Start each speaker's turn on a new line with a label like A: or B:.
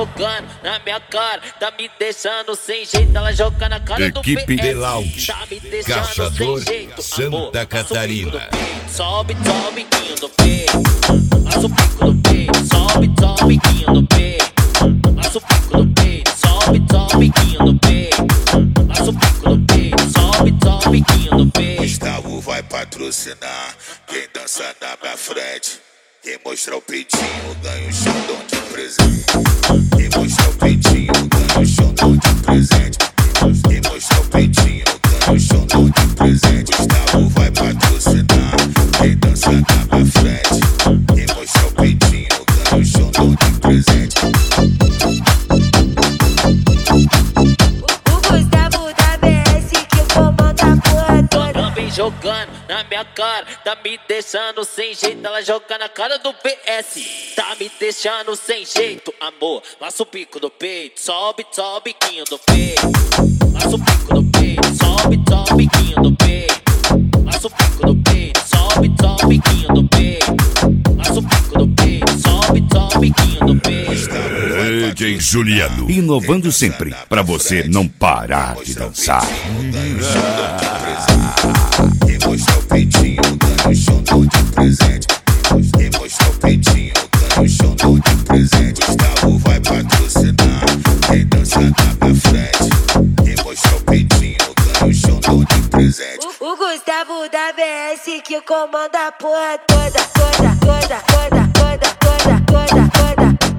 A: jogando na minha cara, tá me deixando sem jeito. Ela joga na cara do
B: Equipe
A: PS,
B: de Lounge,
A: tá me deixando
B: Caçador,
A: sem jeito.
B: Santa Catarina.
A: Sobe, sobe, biquinho do peito, passa o pico do peito. Sobe, sobe, biquinho do peito, passa o pico do peito. Sobe, sobe, biquinho do peito, passa o pico do peito. Sobe, sobe, biquinho do peito.
C: Gustavo vai patrocinar quem dança na minha frente. Quem mostrar o peitinho ganha um xandão de presente. Quem mostrar o peitinho ganha um xandão de presente. Quem mostrar o peitinho ganha um xandão de presente. Gustavo vai patrocinar quem dança na minha frente. Quem mostrar o peitinho ganha um xandão de presente.
D: O Gustavo da BS que comanda a porra toda.
A: Também jogando na minha cara, tá me deixando sem jeito. Ela joga na cara do PS, tá me deixando sem jeito. Amor, passa o pico do peito. Sobe, sobe, biquinho do peito. Passa o pico do peito. Sobe, sobe, biquinho do peito. Passa o pico do peito. Sobe, sobe, biquinho do peito. Passa o pico do peito. Sobe, sobe, biquinho do peito.
B: DJ Juliano, inovando sempre, pra você não parar de dançar.
C: Quem mostrar o peitinho ganha um xandão de presente. Quem mostrar o peitinho ganha um xandão de presente. Gustavo vai patrocinar quem dança na minha frente. Quem mostrar o peitinho ganha um xandão de presente.
D: O Gustavo da BS que comanda a porra toda, toda, toda, toda, toda, toda, toda, toda.